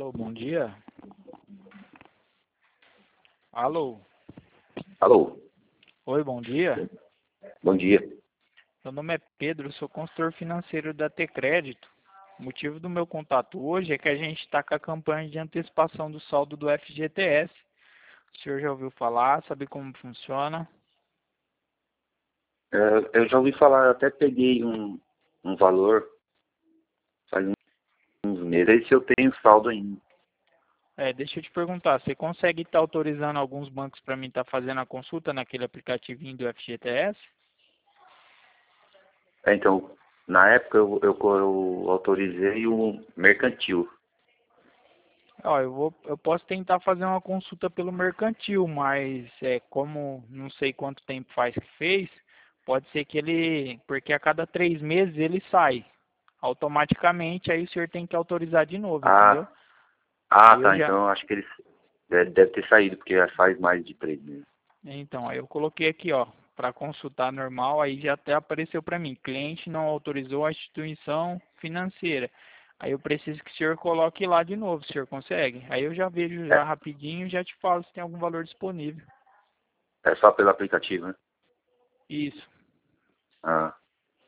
Alô, bom dia. Alô. Alô, Oi, bom dia. bom dia. Meu nome é Pedro, sou consultor financeiro da T-Crédito. O motivo do meu contato hoje é que a gente está com a campanha de antecipação do saldo do FGTS. O senhor já ouviu falar, sabe como funciona? Eu já ouvi falar, eu até peguei um valor faz uns meses, aí se eu tenho saldo ainda. Deixa eu te perguntar, você consegue estar autorizando alguns bancos para mim estar fazendo a consulta naquele aplicativinho do FGTS? Então, na época eu autorizei o mercantil. Ó, eu posso tentar fazer uma consulta pelo mercantil, mas como não sei quanto tempo faz que fez, pode ser que porque a cada 3 meses ele sai automaticamente, aí o senhor tem que autorizar de novo, entendeu? Ah, Aí eu tá, já, então eu acho que eles deve ter saído, porque já faz mais de 3 meses. então, aí eu coloquei aqui, ó, para consultar normal, aí já até apareceu para mim, cliente não autorizou a instituição financeira. Aí eu preciso que o senhor coloque lá de novo, o senhor consegue? Aí eu já vejo já É, rapidinho e já te falo se tem algum valor disponível. é só pelo aplicativo, né? Isso. Ah,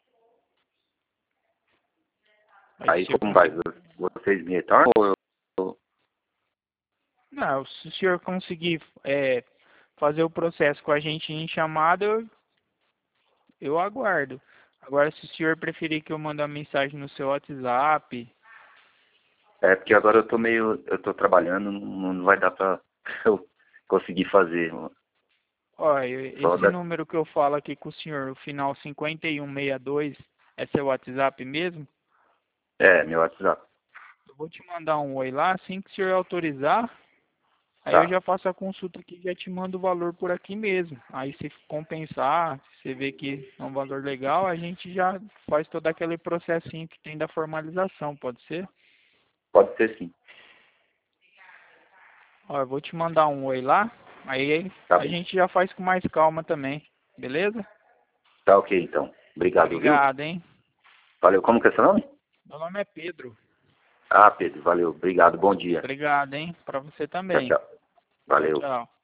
Aí se o aí senhor como vai? conseguir. Vocês me retornam ou eu... Não, se o senhor conseguir fazer o processo com a gente em chamada, eu aguardo. Agora, se o senhor preferir que eu mande uma mensagem no seu WhatsApp, É porque agora eu tô trabalhando, não vai dar pra eu conseguir fazer. ó, Só esse da... número que eu falo aqui com o senhor, o final 5162, é seu WhatsApp mesmo? É, meu WhatsApp. Eu vou te mandar um oi lá, assim que o senhor autorizar, aí eu Tá. já faço a consulta aqui e já te mando o valor por aqui mesmo. Aí se compensar, se você vê que é um valor legal, a gente já faz todo aquele processinho que tem da formalização, pode ser? Pode ser sim. Ó, eu vou te mandar um oi lá, aí Tá a bom. gente já faz com mais calma também, beleza? Tá ok, então. Obrigado, viu? Obrigado, hein? Valeu. Como que é seu nome? Meu nome é Pedro. Ah, Pedro, valeu. Obrigado. Bom dia. Obrigado, hein? Pra você Tchau, também. tchau. Tchau, Valeu. tchau.